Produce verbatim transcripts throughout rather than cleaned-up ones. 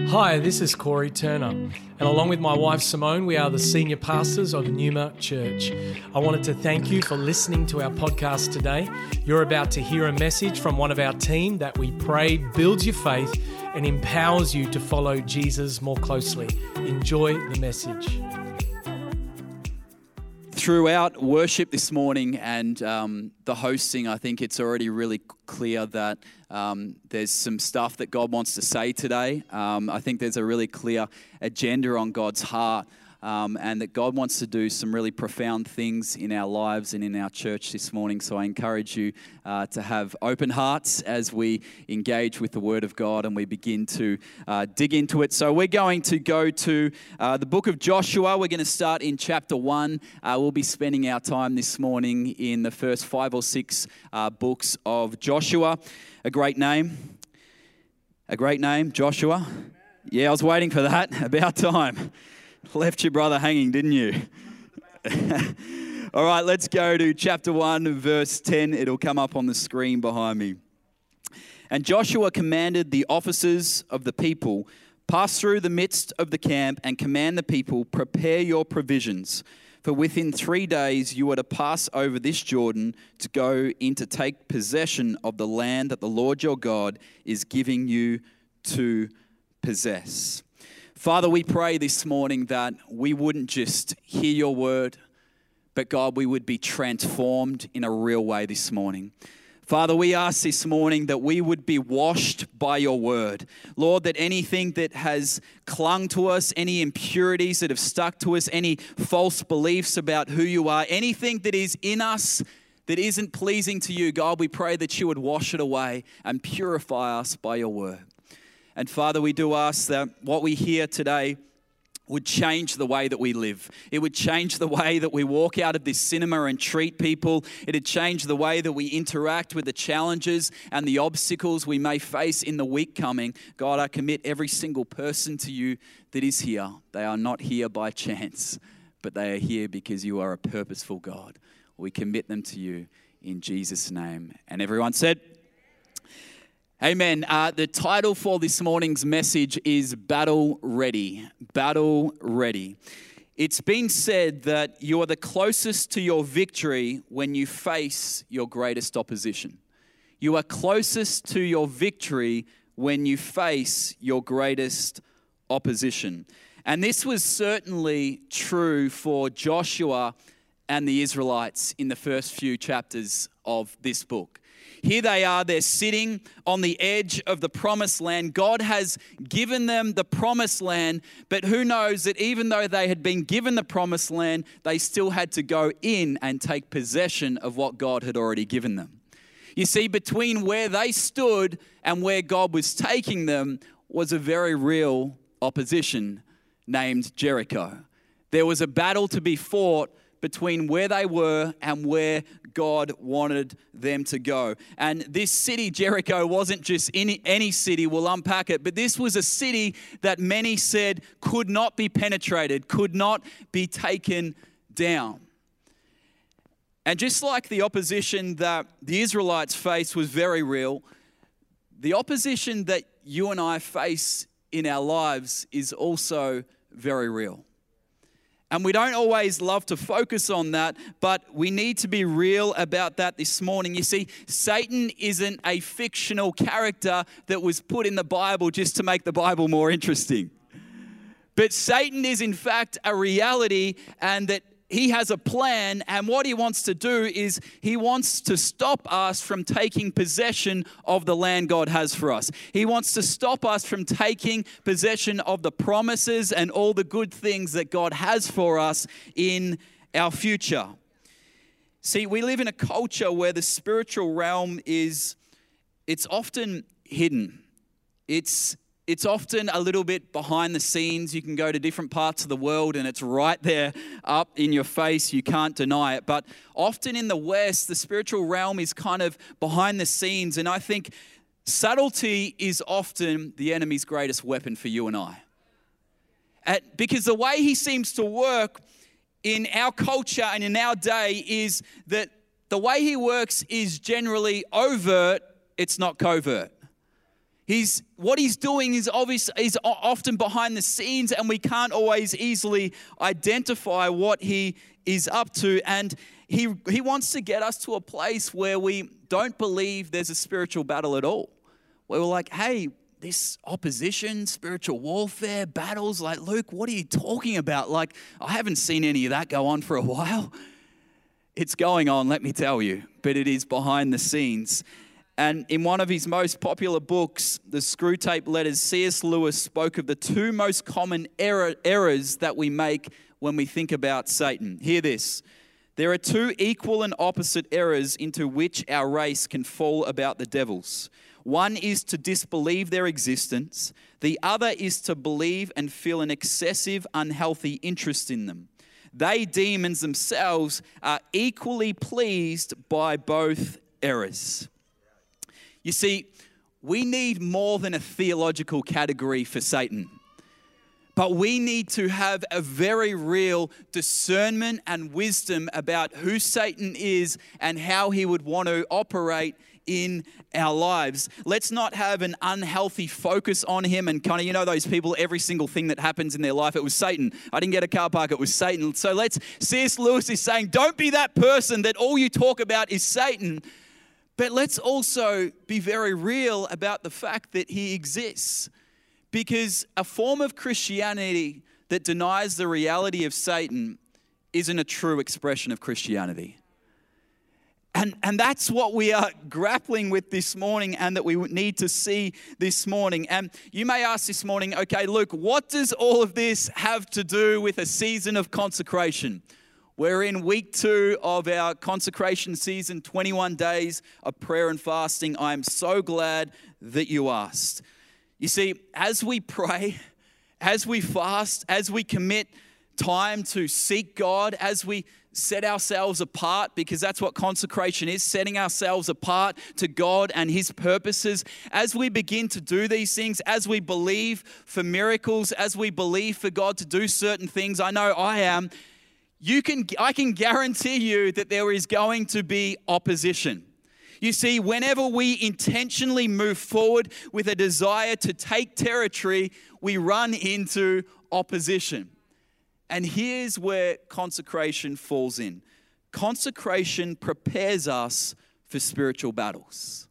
Hi, this is Corey Turner, and along with my wife Simone, we are the senior pastors of Numa Church. I wanted to thank you for listening to our podcast today. You're about to hear a message from one of our team that we pray builds your faith and empowers you to follow Jesus more closely. Enjoy the message. Throughout worship this morning and um, the hosting, I think it's already really clear that um, there's some stuff that God wants to say today. Um, I think there's a really clear agenda on God's heart, um, and that God wants to do some really profound things in our lives and in our church this morning. So I encourage you uh, to have open hearts as we engage with the Word of God and we begin to uh, dig into it. So we're going to go to uh, the book of Joshua. We're going to start in chapter one. Uh, we'll be spending our time this morning in the first five or six uh, books of Joshua. A great name. A great name, Joshua. Yeah, I was waiting for that. About time. Left your brother hanging, didn't you? All right, let's go to chapter one, verse ten. It'll come up on the screen behind me. And Joshua commanded the officers of the people, pass through the midst of the camp and command the people, prepare your provisions. For within three days you are to pass over this Jordan to go in to take possession of the land that the Lord your God is giving you to possess. Father, we pray this morning that we wouldn't just hear your word, but God, we would be transformed in a real way this morning. Father, we ask this morning that we would be washed by your word. Lord, that anything that has clung to us, any impurities that have stuck to us, any false beliefs about who you are, anything that is in us that isn't pleasing to you, God, we pray that you would wash it away and purify us by your word. And Father, we do ask that what we hear today would change the way that we live. It would change the way that we walk out of this cinema and treat people. It would change the way that we interact with the challenges and the obstacles we may face in the week coming. God, I commit every single person to you that is here. They are not here by chance, but they are here because you are a purposeful God. We commit them to you in Jesus' name. And everyone said, amen. Uh, the title for this morning's message is Battle Ready. Battle Ready. It's been said that you are the closest to your victory when you face your greatest opposition. You are closest to your victory when you face your greatest opposition. And this was certainly true for Joshua and the Israelites in the first few chapters of this book. Here they are, they're sitting on the edge of the promised land. God has given them the promised land, but who knows that even though they had been given the promised land, they still had to go in and take possession of what God had already given them. You see, between where they stood and where God was taking them was a very real opposition named Jericho. There was a battle to be fought between where they were and where God wanted them to go. And this city, Jericho, wasn't just any, any city, we'll unpack it, but this was a city that many said could not be penetrated, could not be taken down. And just like the opposition that the Israelites faced was very real, the opposition that you and I face in our lives is also very real. And we don't always love to focus on that, but we need to be real about that this morning. You see, Satan isn't a fictional character that was put in the Bible just to make the Bible more interesting. But Satan is in fact a reality, and that he has a plan, and what he wants to do is he wants to stop us from taking possession of the land God has for us. He wants to stop us from taking possession of the promises and all the good things that God has for us in our future. See, we live in a culture where the spiritual realm is, it's often hidden. It's It's often a little bit behind the scenes. You can go to different parts of the world and it's right there up in your face. You can't deny it. But often in the West, the spiritual realm is kind of behind the scenes. And I think subtlety is often the enemy's greatest weapon for you and I. At, because the way he seems to work in our culture and in our day is that the way he works is generally overt, it's not covert. He's, what he's doing is obvious, is often behind the scenes, and we can't always easily identify what he is up to. And he, he wants to get us to a place where we don't believe there's a spiritual battle at all. Where we're like, hey, this opposition, spiritual warfare, battles, like, Luke, what are you talking about? Like, I haven't seen any of that go on for a while. It's going on, let me tell you, but it is behind the scenes. And in one of his most popular books, The Screwtape Letters, C S Lewis spoke of the two most common error, errors that we make when we think about Satan. Hear this. There are two equal and opposite errors into which our race can fall about the devils. One is to disbelieve their existence. The other is to believe and feel an excessive, unhealthy interest in them. They, demons themselves, are equally pleased by both errors. You see, we need more than a theological category for Satan. But we need to have a very real discernment and wisdom about who Satan is and how he would want to operate in our lives. Let's not have an unhealthy focus on him and kind of, you know, those people, every single thing that happens in their life, it was Satan. I didn't get a car park, it was Satan. So let's, C S Lewis is saying, don't be that person that all you talk about is Satan. But let's also be very real about the fact that he exists. Because a form of Christianity that denies the reality of Satan isn't a true expression of Christianity. And, and that's what we are grappling with this morning and that we need to see this morning. And you may ask this morning, okay, Luke, what does all of this have to do with a season of consecration? We're in week two of our consecration season, twenty-one days of prayer and fasting. I am so glad that you asked. You see, as we pray, as we fast, as we commit time to seek God, as we set ourselves apart, because that's what consecration is, setting ourselves apart to God and His purposes, as we begin to do these things, as we believe for miracles, as we believe for God to do certain things, I know I am, You can, I can guarantee you that there is going to be opposition. You see, whenever we intentionally move forward with a desire to take territory, we run into opposition. And here's where consecration falls in. Consecration prepares us for spiritual battles.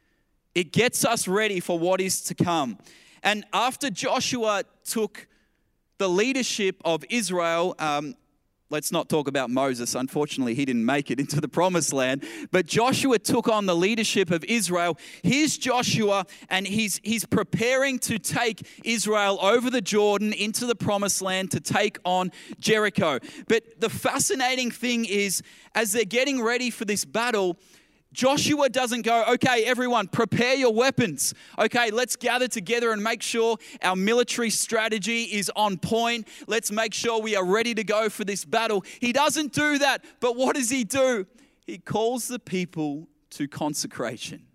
It gets us ready for what is to come. And after Joshua took the leadership of Israel, um, let's not talk about Moses. Unfortunately, he didn't make it into the promised land. But Joshua took on the leadership of Israel. Here's Joshua, and he's, he's preparing to take Israel over the Jordan into the promised land to take on Jericho. But the fascinating thing is, as they're getting ready for this battle, Joshua doesn't go, okay, everyone, prepare your weapons. Okay, let's gather together and make sure our military strategy is on point. Let's make sure we are ready to go for this battle. He doesn't do that. But what does he do? He calls the people to consecration.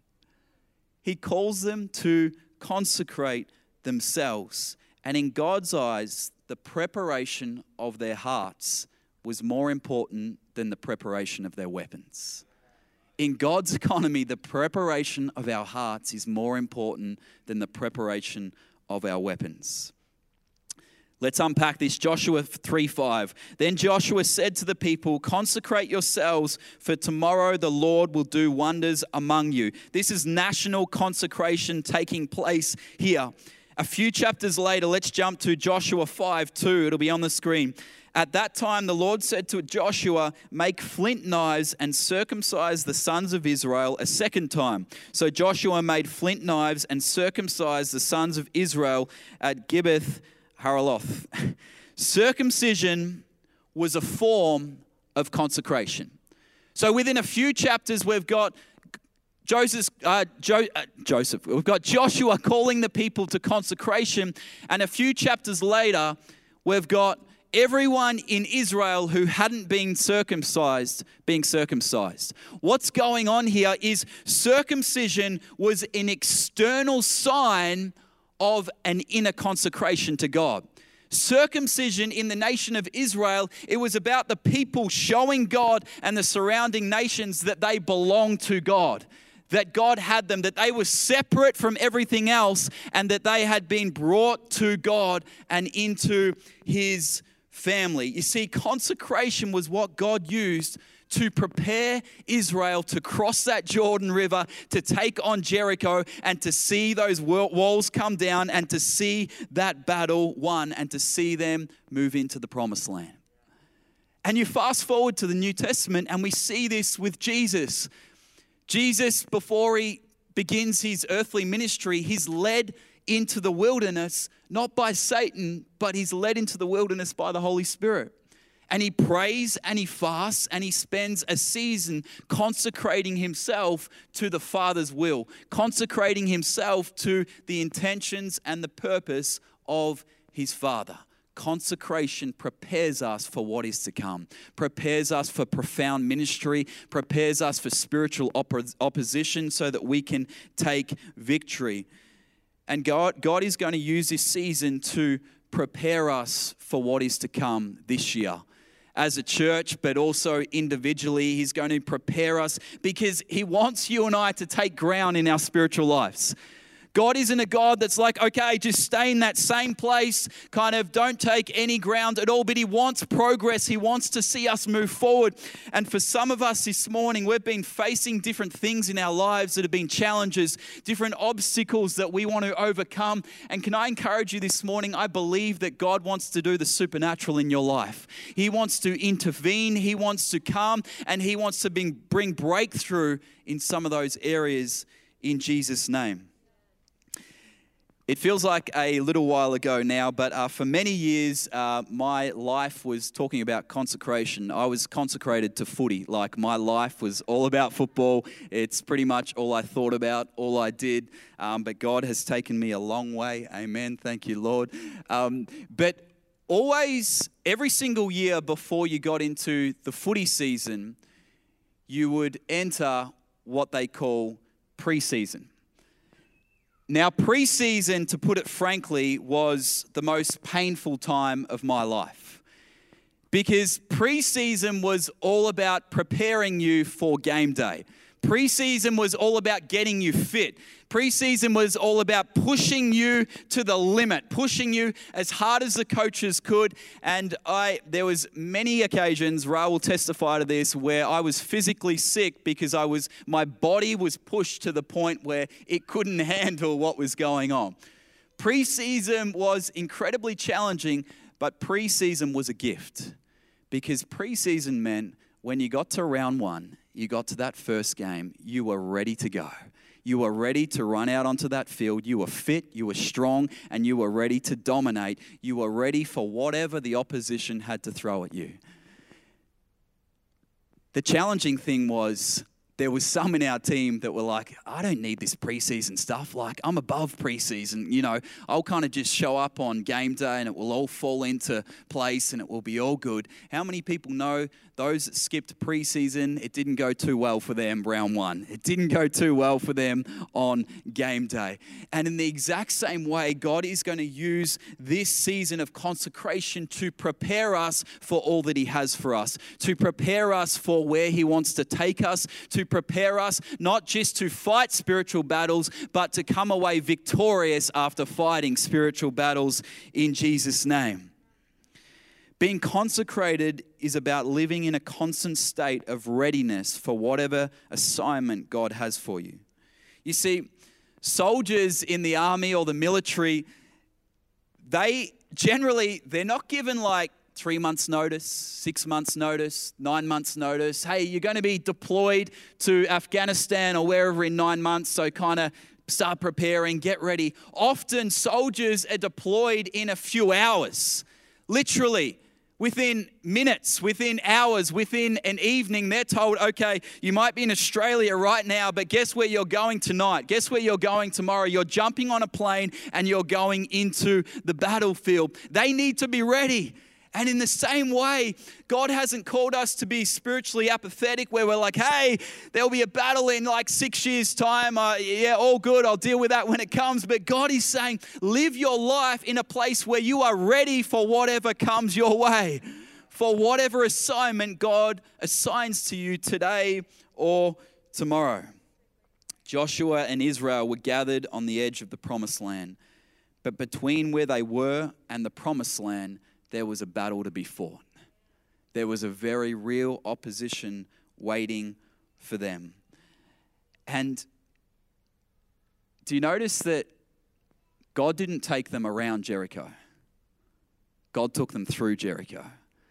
He calls them to consecrate themselves. And in God's eyes, the preparation of their hearts was more important than the preparation of their weapons. In God's economy, the preparation of our hearts is more important than the preparation of our weapons. Let's unpack this. Joshua three five. Then Joshua said to the people, consecrate yourselves, for tomorrow the Lord will do wonders among you. This is national consecration taking place here. A few chapters later, let's jump to Joshua five two. It'll be on the screen. At that time, the Lord said to Joshua, make flint knives and circumcise the sons of Israel a second time. So Joshua made flint knives and circumcised the sons of Israel at Gibeath Haraloth. Circumcision was a form of consecration. So within a few chapters, we've got Joseph, uh, jo, uh, Joseph, we've got Joshua calling the people to consecration, and a few chapters later, we've got everyone in Israel who hadn't been circumcised being circumcised. What's going on here is circumcision was an external sign of an inner consecration to God. Circumcision in the nation of Israel, it was about the people showing God and the surrounding nations that they belong to God. that God had them, that they were separate from everything else, and that they had been brought to God and into his family. You see, consecration was what God used to prepare Israel to cross that Jordan River, to take on Jericho, and to see those walls come down, and to see that battle won, and to see them move into the promised land. And you fast forward to the New Testament, and we see this with Jesus. Jesus, before he begins his earthly ministry, he's led into the wilderness, not by Satan, but he's led into the wilderness by the Holy Spirit. And he prays and he fasts and he spends a season consecrating himself to the Father's will, consecrating himself to the intentions and the purpose of his Father. Consecration prepares us for what is to come, prepares us for profound ministry, prepares us for spiritual oppos- opposition so that we can take victory. And God, God is going to use this season to prepare us for what is to come this year. As a church, but also individually, he's going to prepare us because he wants you and I to take ground in our spiritual lives. God isn't a God that's like, okay, just stay in that same place, kind of don't take any ground at all, but he wants progress. He wants to see us move forward. And for some of us this morning, we've been facing different things in our lives that have been challenges, different obstacles that we want to overcome. And can I encourage you this morning, I believe that God wants to do the supernatural in your life. He wants to intervene, he wants to come, and he wants to bring, bring breakthrough in some of those areas in Jesus' name. It feels like a little while ago now, but uh, for many years, uh, my life was talking about consecration. I was consecrated to footy. Like, my life was all about football. It's pretty much all I thought about, all I did. Um, but God has taken me a long way. Amen. Thank you, Lord. Um, but always, every single year before you got into the footy season, you would enter what they call pre-season. Now, pre-season, to put it frankly, was the most painful time of my life. Because pre-season was all about preparing you for game day. Pre-season was all about getting you fit. Pre-season was all about pushing you to the limit, pushing you as hard as the coaches could. And I, there was many occasions, Ra will testify to this, where I was physically sick because I was, my body was pushed to the point where it couldn't handle what was going on. Pre-season was incredibly challenging, but pre-season was a gift, because pre-season meant when you got to round one, you got to that first game, you were ready to go. You were ready to run out onto that field. You were fit, you were strong, and you were ready to dominate. You were ready for whatever the opposition had to throw at you. The challenging thing was, there was some in our team that were like, I don't need this preseason stuff. Like, I'm above preseason. You know, I'll kind of just show up on game day and it will all fall into place and it will be all good. How many people know those that skipped preseason, it didn't go too well for them round one. It didn't go too well for them on game day. And in the exact same way, God is going to use this season of consecration to prepare us for all that he has for us, to prepare us for where he wants to take us, to prepare us not just to fight spiritual battles, but to come away victorious after fighting spiritual battles in Jesus' name. Being consecrated is about living in a constant state of readiness for whatever assignment God has for you. You see, soldiers in the army or the military, they generally, they're not given like three months notice, six months notice, nine months notice. Hey, you're going to be deployed to Afghanistan or wherever in nine months, so kind of start preparing, get ready. Often soldiers are deployed in a few hours, literally. Within minutes, within hours, within an evening, they're told, okay, you might be in Australia right now, but guess where you're going tonight? Guess where you're going tomorrow? You're jumping on a plane and you're going into the battlefield. They need to be ready. And in the same way, God hasn't called us to be spiritually apathetic where we're like, hey, there'll be a battle in like six years' time. Uh, yeah, all good. I'll deal with that when it comes. But God is saying, live your life in a place where you are ready for whatever comes your way, for whatever assignment God assigns to you today or tomorrow. Joshua and Israel were gathered on the edge of the promised land. But between where they were and the promised land, there was a battle to be fought. There was a very real opposition waiting for them. And do you notice that God didn't take them around Jericho? God took them through Jericho.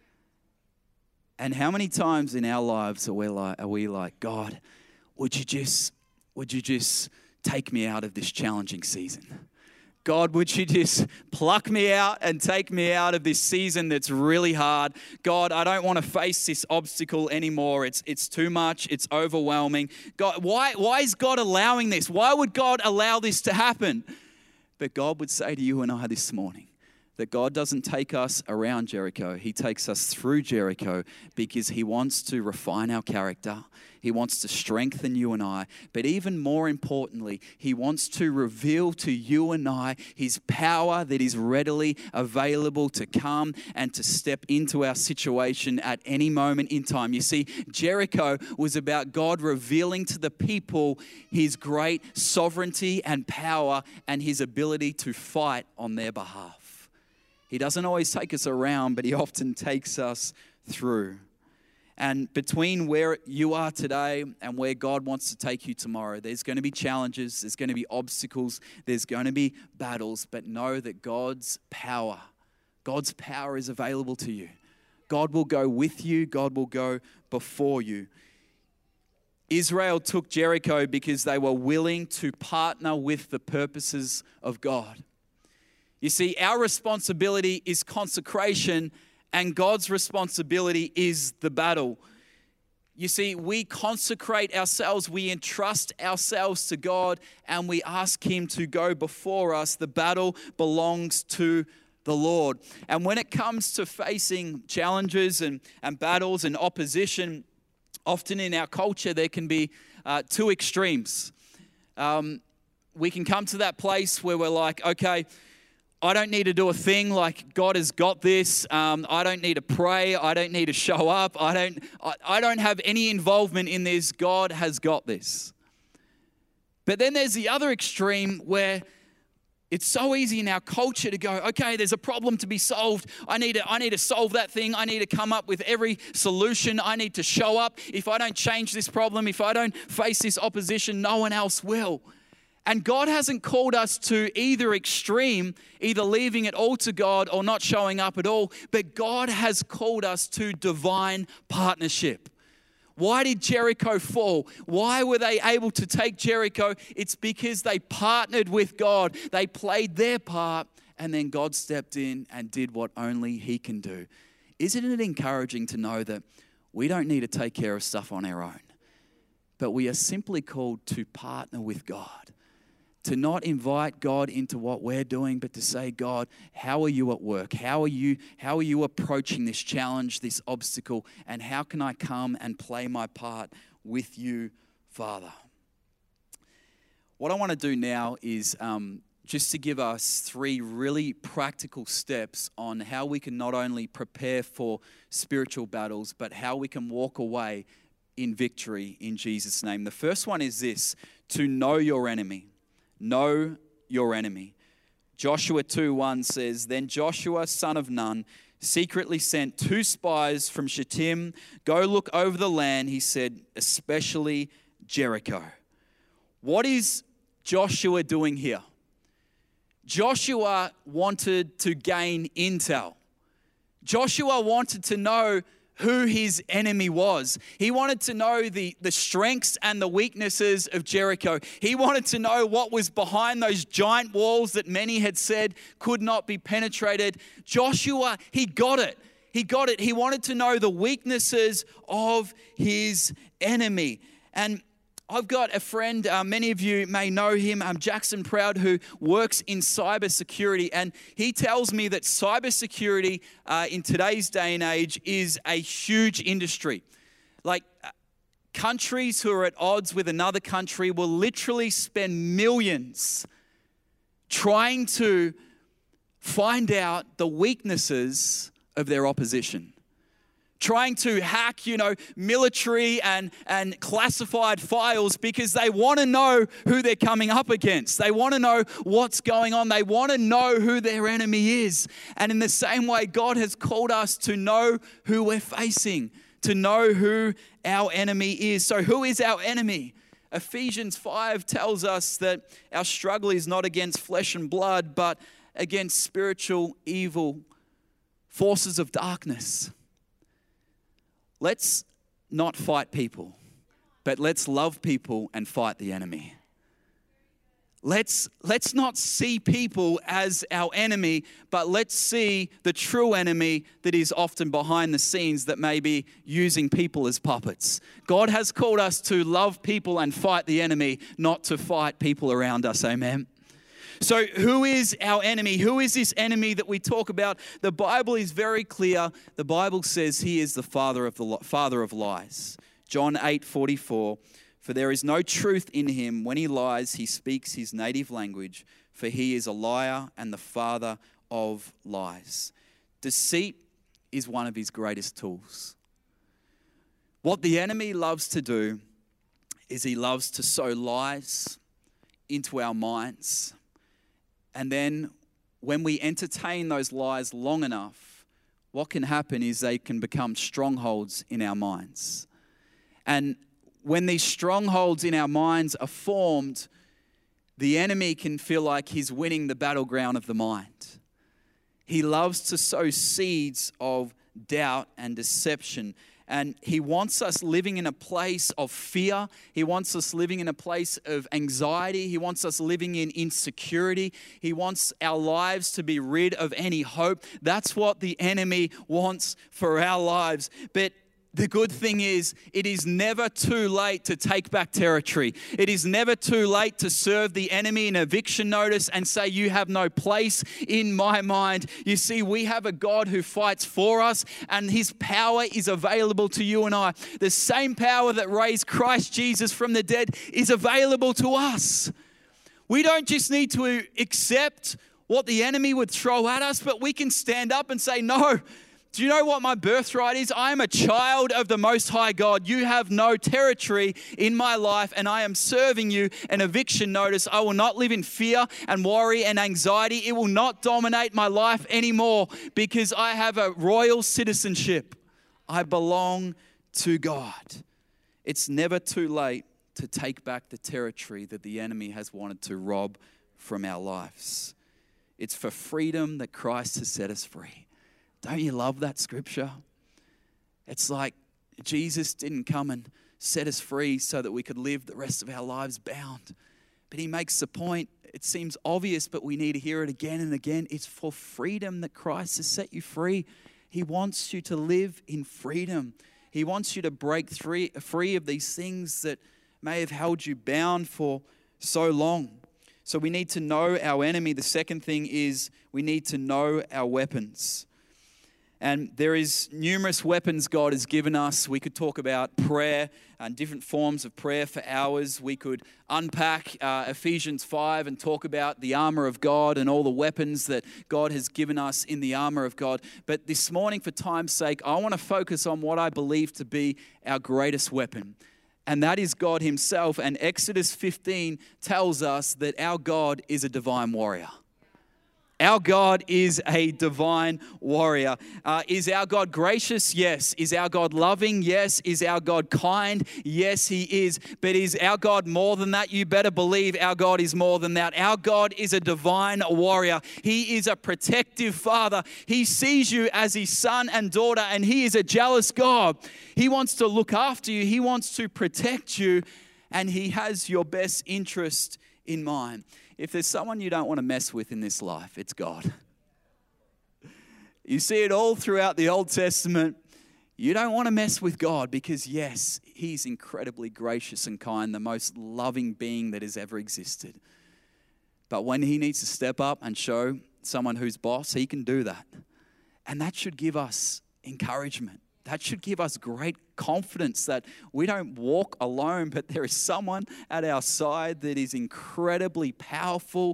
And how many times in our lives are we like, are we like, God, would you just, would you just take me out of this challenging season? God, would you just pluck me out and take me out of this season that's really hard? God, I don't want to face this obstacle anymore. It's it's too much. It's overwhelming. God, why, why is God allowing this? Why would God allow this to happen? But God would say to you and I this morning that God doesn't take us around Jericho. He takes us through Jericho because he wants to refine our character. He wants to strengthen you and I. But even more importantly, he wants to reveal to you and I his power that is readily available to come and to step into our situation at any moment in time. You see, Jericho was about God revealing to the people his great sovereignty and power and his ability to fight on their behalf. He doesn't always take us around, but he often takes us through. And between where you are today and where God wants to take you tomorrow, there's going to be challenges, there's going to be obstacles, there's going to be battles, but know that God's power, God's power is available to you. God will go with you, God will go before you. Israel took Jericho because they were willing to partner with the purposes of God. You see, our responsibility is consecration, and God's responsibility is the battle. You see, we consecrate ourselves, we entrust ourselves to God, and we ask him to go before us. The battle belongs to the Lord. And when it comes to facing challenges and, and battles and opposition, often in our culture there can be uh, two extremes. Um, we can come to that place where we're like, okay, I don't need to do a thing, like God has got this. Um, I don't need to pray. I don't need to show up. I don't, I, I don't have any involvement in this. God has got this. But then there's the other extreme where it's so easy in our culture to go, okay, there's a problem to be solved. I need to, I need to solve that thing. I need to come up with every solution. I need to show up. If I don't change this problem, if I don't face this opposition, no one else will. And God hasn't called us to either extreme, either leaving it all to God or not showing up at all, but God has called us to divine partnership. Why did Jericho fall? Why were they able to take Jericho? It's because they partnered with God. They played their part, and then God stepped in and did what only he can do. Isn't it encouraging to know that we don't need to take care of stuff on our own, but we are simply called to partner with God? To not invite God into what we're doing, but to say, God, how are you at work? How are you, how are you approaching this challenge, this obstacle? And how can I come and play my part with you, Father? What I want to do now is um, just to give us three really practical steps on how we can not only prepare for spiritual battles, but how we can walk away in victory in Jesus' name. The first one is this: to know your enemy. Know your enemy. Joshua two one says, Then Joshua, son of Nun, secretly sent two spies from Shittim. Go look over the land, he said, especially Jericho. What is Joshua doing here? Joshua wanted to gain intel. Joshua wanted to know who his enemy was. He wanted to know the, the strengths and the weaknesses of Jericho. He wanted to know what was behind those giant walls that many had said could not be penetrated. Joshua, he got it. He got it. He wanted to know the weaknesses of his enemy. And I've got a friend, uh, many of you may know him, um, Jackson Proud, who works in cybersecurity. And he tells me that cybersecurity uh, in today's day and age is a huge industry. Like uh, countries who are at odds with another country will literally spend millions trying to find out the weaknesses of their opposition. trying to hack, you know, military and, and classified files because they want to know who they're coming up against. They want to know what's going on. They want to know who their enemy is. And in the same way, God has called us to know who we're facing, to know who our enemy is. So who is our enemy? Ephesians five tells us that our struggle is not against flesh and blood, but against spiritual evil forces of darkness. Let's not fight people, but let's love people and fight the enemy. Let's, let's not see people as our enemy, but let's see the true enemy that is often behind the scenes that may be using people as puppets. God has called us to love people and fight the enemy, not to fight people around us. Amen. So who is our enemy? Who is this enemy that we talk about? The Bible is very clear. The Bible says he is the father of the father of lies. John eight forty-four. For there is no truth in him. When he lies, he speaks his native language, for he is a liar and the father of lies. Deceit is one of his greatest tools. What the enemy loves to do is he loves to sow lies into our minds. And then when we entertain those lies long enough, what can happen is they can become strongholds in our minds. And when these strongholds in our minds are formed, the enemy can feel like he's winning the battleground of the mind. He loves to sow seeds of doubt and deception. And he wants us living in a place of fear. He wants us living in a place of anxiety. He wants us living in insecurity. He wants our lives to be rid of any hope. That's what the enemy wants for our lives. But the good thing is, it is never too late to take back territory. It is never too late to serve the enemy an eviction notice and say, you have no place in my mind. You see, we have a God who fights for us, and his power is available to you and I. The same power that raised Christ Jesus from the dead is available to us. We don't just need to accept what the enemy would throw at us, but we can stand up and say, no. Do you know what my birthright is? I am a child of the Most High God. You have no territory in my life, and I am serving you an eviction notice. I will not live in fear and worry and anxiety. It will not dominate my life anymore because I have a royal citizenship. I belong to God. It's never too late to take back the territory that the enemy has wanted to rob from our lives. It's for freedom that Christ has set us free. Don't you love that scripture? It's like Jesus didn't come and set us free so that we could live the rest of our lives bound. But he makes the point, it seems obvious, but we need to hear it again and again. It's for freedom that Christ has set you free. He wants you to live in freedom. He wants you to break free, free of these things that may have held you bound for so long. So we need to know our enemy. The second thing is we need to know our weapons. And there is numerous weapons God has given us. We could talk about prayer and different forms of prayer for hours. We could unpack uh, Ephesians five and talk about the armor of God and all the weapons that God has given us in the armor of God. But this morning, for time's sake, I want to focus on what I believe to be our greatest weapon. And that is God himself. And Exodus fifteen tells us that our God is a divine warrior. Our God is a divine warrior. Uh, is our God gracious? Yes. Is our God loving? Yes. Is our God kind? Yes, he is. But is our God more than that? You better believe our God is more than that. Our God is a divine warrior. He is a protective father. He sees you as his son and daughter, and he is a jealous God. He wants to look after you. He wants to protect you, and he has your best interest in mind. If there's someone you don't want to mess with in this life, it's God. You see it all throughout the Old Testament. You don't want to mess with God because, yes, he's incredibly gracious and kind, the most loving being that has ever existed. But when he needs to step up and show someone who's boss, he can do that. And that should give us encouragement. That should give us great confidence that we don't walk alone, but there is someone at our side that is incredibly powerful,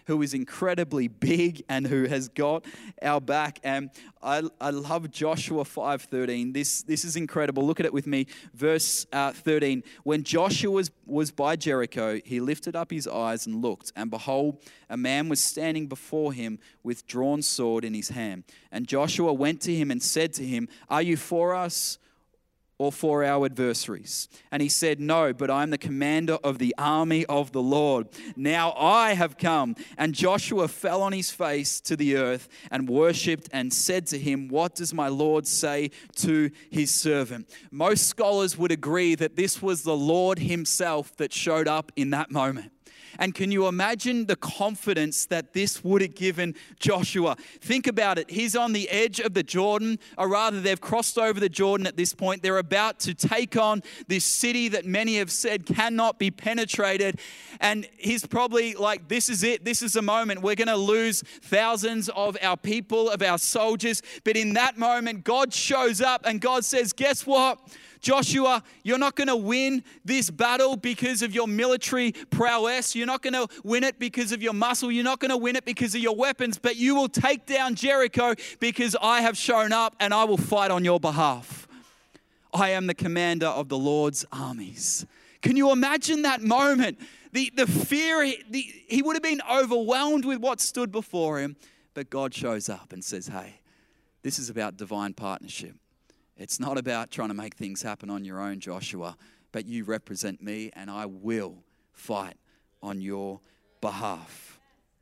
who is incredibly big and who has got our back. And I, I love Joshua five thirteen. This, this is incredible. Look at it with me. Verse uh, thirteen. When Joshua was, was by Jericho, he lifted up his eyes and looked, and behold, a man was standing before him with drawn sword in his hand. And Joshua went to him and said to him, "Are you for us or for our adversaries?" And he said, "No, but I am the commander of the army of the Lord. Now I have come." And Joshua fell on his face to the earth and worshipped and said to him, "What does my Lord say to his servant?" Most scholars would agree that this was the Lord himself that showed up in that moment. And can you imagine the confidence that this would have given Joshua? Think about it. He's on the edge of the Jordan, or rather they've crossed over the Jordan at this point. They're about to take on this city that many have said cannot be penetrated. And he's probably like, this is it. This is the moment. We're going to lose thousands of our people, of our soldiers. But in that moment, God shows up and God says, guess what? Joshua, you're not going to win this battle because of your military prowess. You're not going to win it because of your muscle. You're not going to win it because of your weapons, but you will take down Jericho because I have shown up and I will fight on your behalf. I am the commander of the Lord's armies. Can you imagine that moment? The, the fear, the, he would have been overwhelmed with what stood before him, but God shows up and says, hey, this is about divine partnership. It's not about trying to make things happen on your own, Joshua, but you represent me and I will fight on your behalf.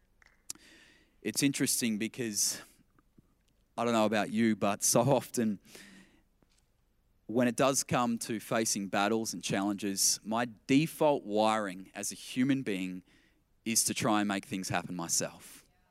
It's interesting because I don't know about you, but so often when it does come to facing battles and challenges, my default wiring as a human being is to try and make things happen myself.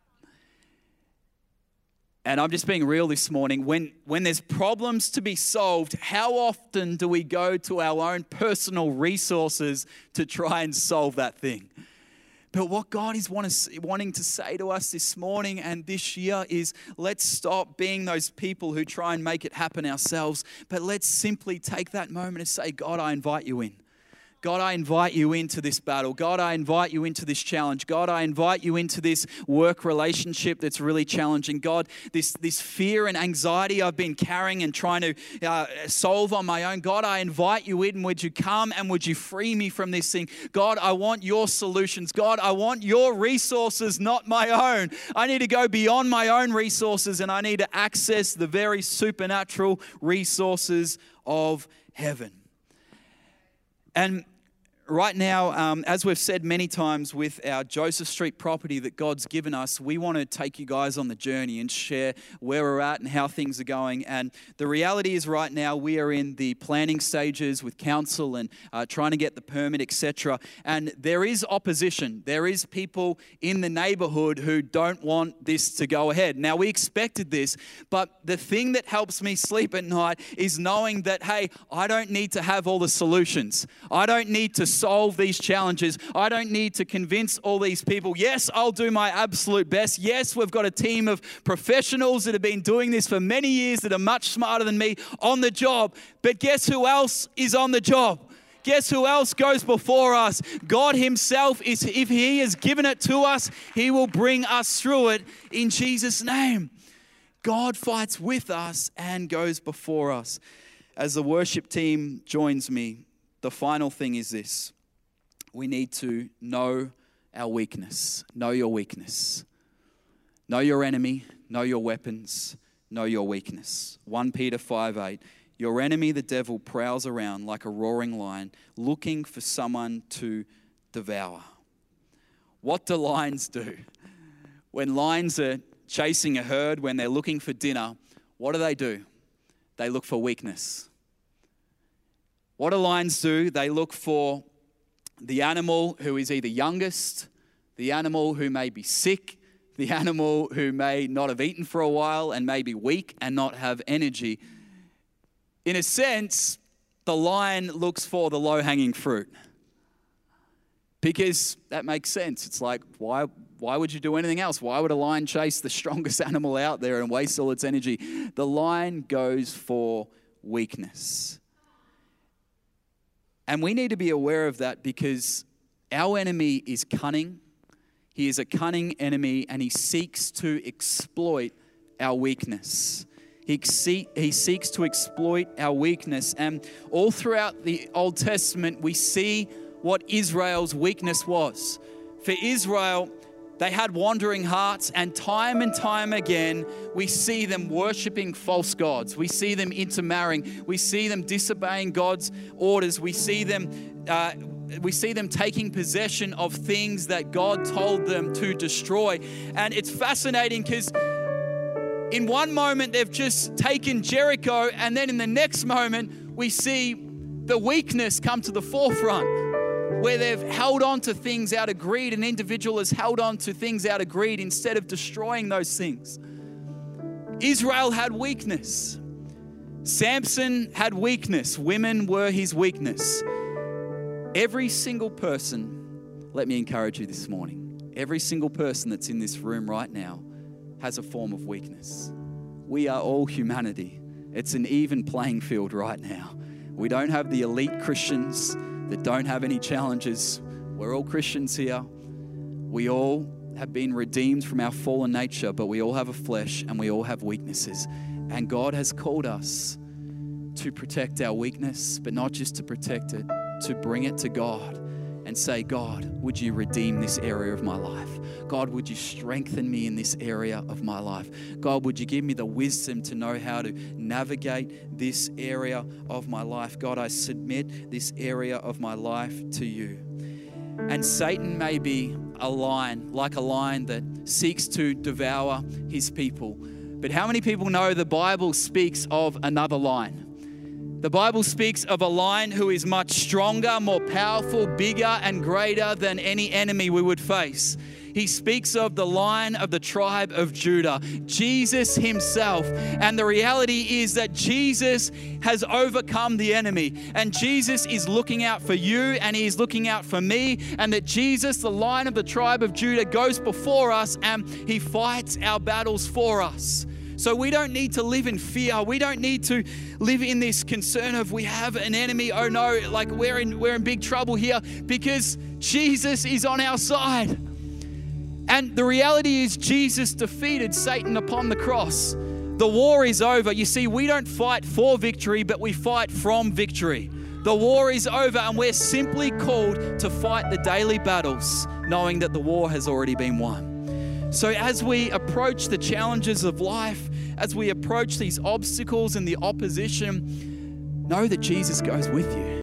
And I'm just being real this morning. When, when there's problems to be solved, how often do we go to our own personal resources to try and solve that thing? But what God is want to, wanting to say to us this morning and this year is, let's stop being those people who try and make it happen ourselves, but let's simply take that moment and say, God, I invite you in. God, I invite you into this battle. God, I invite you into this challenge. God, I invite you into this work relationship that's really challenging. God, this, this fear and anxiety I've been carrying and trying to uh, solve on my own. God, I invite you in. Would you come and would you free me from this thing? God, I want your solutions. God, I want your resources, not my own. I need to go beyond my own resources and I need to access the very supernatural resources of heaven. And right now, um, as we've said many times with our Joseph Street property that God's given us, we want to take you guys on the journey and share where we're at and how things are going. And the reality is right now we are in the planning stages with council and uh, trying to get the permit, et cetera. And there is opposition. There is people in the neighborhood who don't want this to go ahead. Now, we expected this, but the thing that helps me sleep at night is knowing that, hey, I don't need to have all the solutions. I don't need to solve these challenges. I don't need to convince all these people. Yes, I'll do my absolute best. Yes, we've got a team of professionals that have been doing this for many years that are much smarter than me on the job. But guess who else is on the job? Guess who else goes before us? God himself, is. If he has given it to us, he will bring us through it in Jesus' name. God fights with us and goes before us. As the worship team joins me, the final thing is this. We need to know our weakness. Know your weakness. Know your enemy. Know your weapons. Know your weakness. First Peter five eight. Your enemy, the devil, prowls around like a roaring lion, looking for someone to devour. What do lions do? When lions are chasing a herd, when they're looking for dinner, what do they do? They look for weakness. What do lions do? They look for the animal who is either youngest, the animal who may be sick, the animal who may not have eaten for a while and may be weak and not have energy. In a sense, the lion looks for the low-hanging fruit. Because that makes sense. It's like, why, why would you do anything else? Why would a lion chase the strongest animal out there and waste all its energy? The lion goes for weakness. And we need to be aware of that because our enemy is cunning, He is a cunning enemy, and he seeks to exploit our weakness. He, he seeks to exploit our weakness. And all throughout the Old Testament, we see what Israel's weakness was. For Israel, they had wandering hearts, and time and time again, we see them worshiping false gods. We see them intermarrying. We see them disobeying God's orders. We see them, uh, we see them taking possession of things that God told them to destroy. And it's fascinating because in one moment, they've just taken Jericho, and then in the next moment, we see the weakness come to the forefront, where they've held on to things out of greed. An individual has held on to things out of greed instead of destroying those things. Israel had weakness. Samson had weakness. Women were his weakness. Every single person, let me encourage you this morning, every single person that's in this room right now has a form of weakness. We are all humanity. It's an even playing field right now. We don't have the elite Christians that don't have any challenges. We're all Christians here. We all have been redeemed from our fallen nature, but we all have a flesh and we all have weaknesses. And God has called us to protect our weakness, but not just to protect it, to bring it to God and say, God, would you redeem this area of my life? God, would you strengthen me in this area of my life? God, would you give me the wisdom to know how to navigate this area of my life? God, I submit this area of my life to you. And Satan may be a lion, like a lion that seeks to devour his people. But how many people know the Bible speaks of another lion? The Bible speaks of a lion who is much stronger, more powerful, bigger, and greater than any enemy we would face. He speaks of the Lion of the tribe of Judah, Jesus himself. And the reality is that Jesus has overcome the enemy. And Jesus is looking out for you, and he is looking out for me. And that Jesus, the Lion of the tribe of Judah, goes before us and he fights our battles for us. So we don't need to live in fear. We don't need to live in this concern of we have an enemy. Oh no, like we're in, we're in big trouble here, because Jesus is on our side. And the reality is Jesus defeated Satan upon the cross. The war is over. You see, we don't fight for victory, but we fight from victory. The war is over, and we're simply called to fight the daily battles, knowing that the war has already been won. So as we approach the challenges of life, as we approach these obstacles and the opposition, know that Jesus goes with you.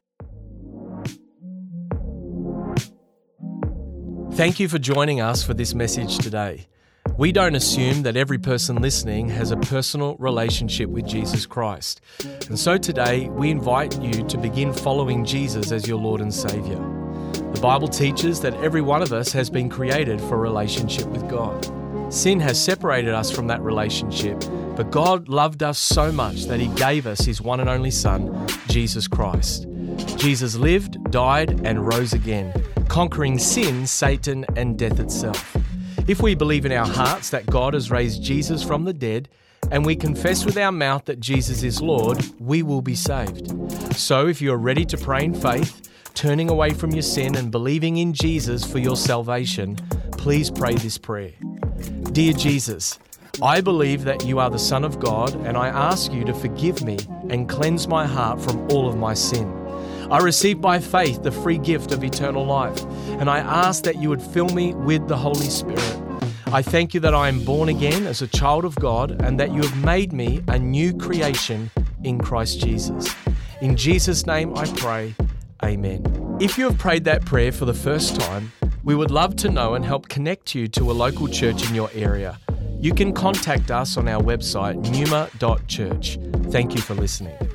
Thank you for joining us for this message today. We don't assume that every person listening has a personal relationship with Jesus Christ. And so today, we invite you to begin following Jesus as your Lord and Savior. The Bible teaches that every one of us has been created for a relationship with God. Sin has separated us from that relationship, but God loved us so much that he gave us his one and only Son, Jesus Christ. Jesus lived, died, and rose again, conquering sin, Satan, and death itself. If we believe in our hearts that God has raised Jesus from the dead, and we confess with our mouth that Jesus is Lord, we will be saved. So if you are ready to pray in faith, turning away from your sin and believing in Jesus for your salvation, please pray this prayer. Dear Jesus, I believe that you are the Son of God, and I ask you to forgive me and cleanse my heart from all of my sin. I receive by faith the free gift of eternal life, and I ask that you would fill me with the Holy Spirit. I thank you that I am born again as a child of God, and that you have made me a new creation in Christ Jesus. In Jesus' name I pray. Amen. If you have prayed that prayer for the first time, we would love to know and help connect you to a local church in your area. You can contact us on our website, numa dot church. Thank you for listening.